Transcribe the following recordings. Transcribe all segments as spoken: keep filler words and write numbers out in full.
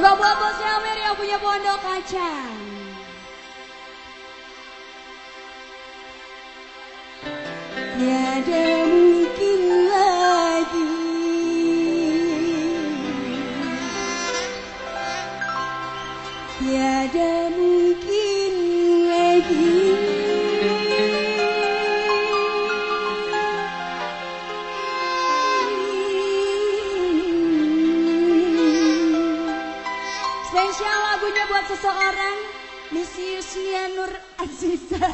Juga buat bosnya Amir yang punya pondok kacang. Tiada mungkin lagi Tiada mungkin lagi Spesial lagunya buat seseorang, Miss Yusnia Nur Aziza.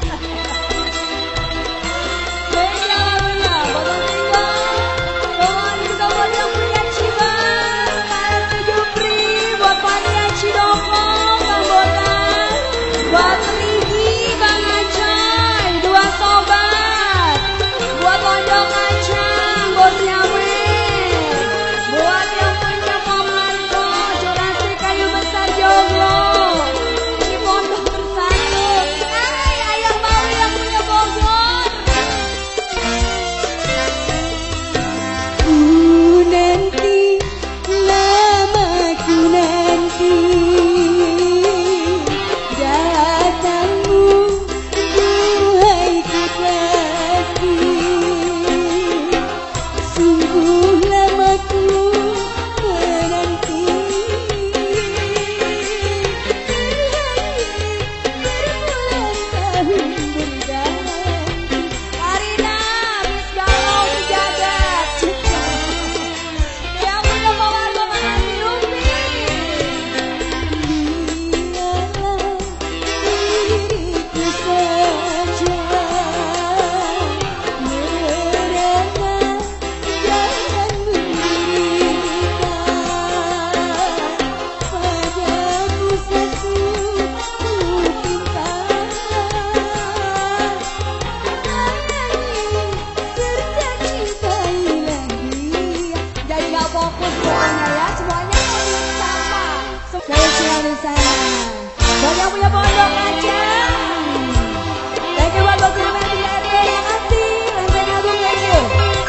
Spesial lagunya buat Bang Ringo, Bang juga buat yang punya Ciban, K R T Jupri, buat Fania Cidoko, Bang Bonan, buat Rigi, Bang Acai, dua sobat, buat pondok kacang, bosnya Amir, buat yang punya Pamanto, Jurasi Kayu Besar Joglo, ini pondok bersatu, hai ayah mau yang punya Bogor. Ku nanti, lamaku nanti datangmu, duhai kekasih. Sungguh lamaku menanti berbulan tahun berganti. Karina, Miss Galau Jagat Cipta, yang punya pewarna makasih Umi. Biarlah diriku saja merana, jangan menderita. Padamu satu ku cinta, menyayangi serta cintailah dia. Jadi gak fokus pokoknya ya, semuanya mau sama. Spesial di sana buat yang punya pondok kacang. Thank you buat Bang Guru yang punya R T, makasih. Lanteng Agung, thank you.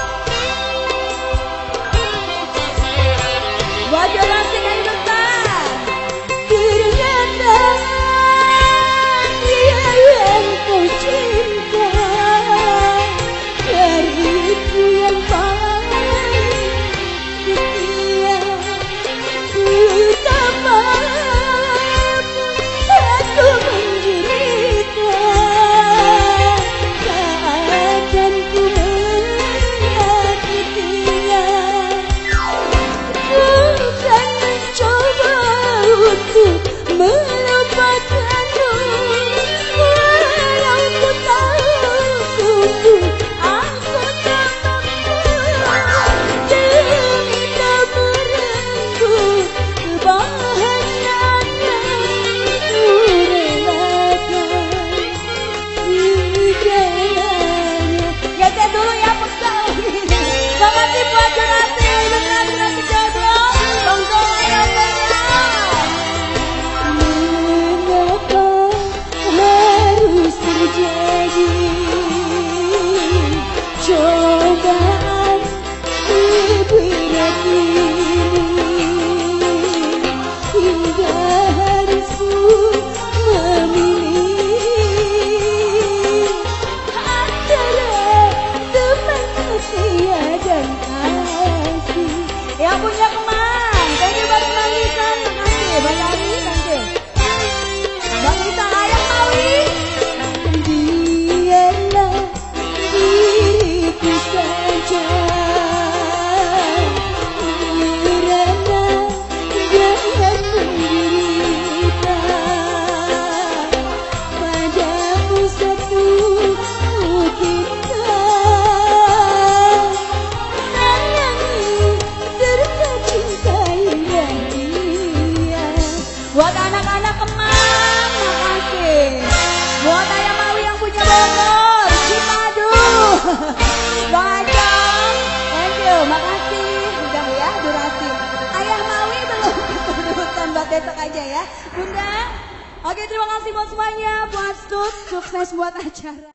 Buat Jurasi Kayu Besar, ternyata dia yang kau cinta, dariku yang paling setia. Betapa aku menderita saat ku menyakitinya. Bukan mencoba untuk melupakanmu, walau ku tahu sungguh aku tak mampu. Demi tak merenggut kebahagiaannya, ku relakan segalanya. Geser dulu ya pegal. Makasih buat Jurasi, benar Jurasi Joglo, Bang Zola yang banyak. Mengapa harus terjadi cobaan seberat ini, hingga harus memilih antara teman setia dan kasih. Yang punya Kemang, thank you buat Bang Lisan, makasih. Bang Ari, thank you. Bang Lisan, ayah Mawi. Biarlah diriku saja merana, jangan menderita. Padamu satu ku cinta, menyayangi serta cintailah dia. Buat anak-anak Kemang, makasih. Buat ayah Mawi yang punya Bogor, Cipadu, Bang Ajeng, thank you, makasih. Udah ya, durasi. Ayah Mawi belum kesedutan, buat besok aja ya, Bunda. Oke, terima kasih buat semuanya, buat Stud, sukses buat acara.